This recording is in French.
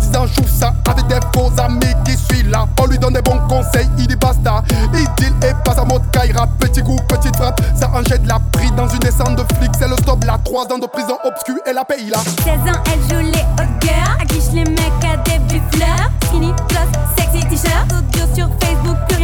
disant joue ça avec des faux amis qui suivent là. On lui donne des bons conseils, il dit basta. Il deal et passe en mode Kaira. Petit coup, petite frappe, ça en jette la pris dans une descente de flics. C'est le stop là, 3 ans de prison obscure et la paye là. 16 ans, elle joue les hot girls. Affiche les mecs à des fleurs. Skinny, gloss, sexy t-shirt. Audio sur Facebook.